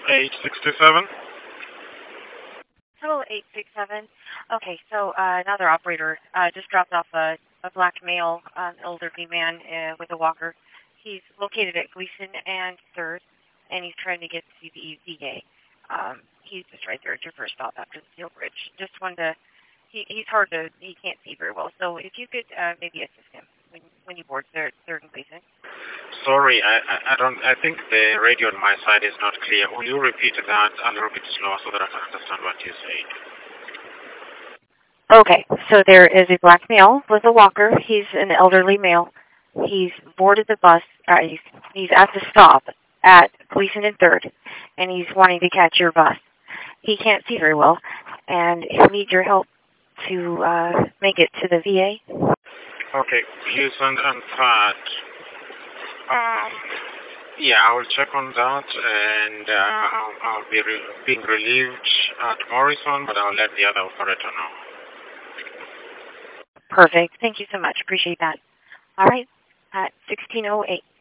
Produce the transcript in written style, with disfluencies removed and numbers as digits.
867. Hello, 867. Okay, so another operator just dropped off a black male, elderly man with a walker. He's located at Gleason and 3rd, and he's trying to get to the VA. He's just right there at your first stop after the Steel Bridge. Just wanted to, he can't see very well, so if you could maybe assist him when you board 3rd and Gleason. Sorry, I think the radio on my side is not clear. Will you repeat that a little bit slower so that I can understand what you say? Okay, so there is a black male with a walker. He's an elderly male. He's boarded the bus. He's at the stop at Gleason and 3rd, and he's wanting to catch your bus. He can't see very well, and he'll need your help to make it to the VA. Okay, Gleason and 3rd. Yeah, I will check on that, and I'll be being relieved at Morrison, but I'll let the other operator know. Perfect. Thank you so much. Appreciate that. All right. At 1608.